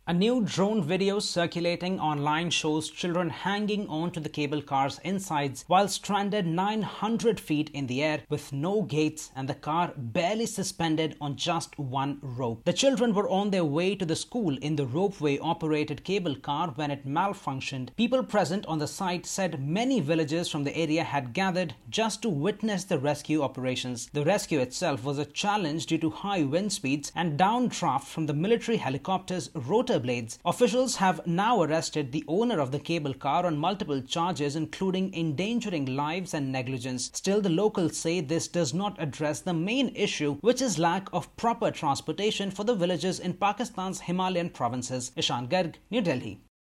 A new drone video circulating online shows children hanging onto the cable car's insides while stranded 900 feet in the air with no gates and the car barely suspended on just one rope. The children were on their way to the school in the ropeway-operated cable car when it malfunctioned. People present on the site said many villagers from the area had gathered just to witness the rescue operations. The rescue itself was a challenge due to high wind speeds and downdraft from the military helicopter's rotor blades. Officials have now arrested the owner of the cable car on multiple charges, including endangering lives and negligence. Still, the locals say this does not address the main issue, which is lack of proper transportation for the villagers in Pakistan's Himalayan provinces. Ishan Garg, New Delhi.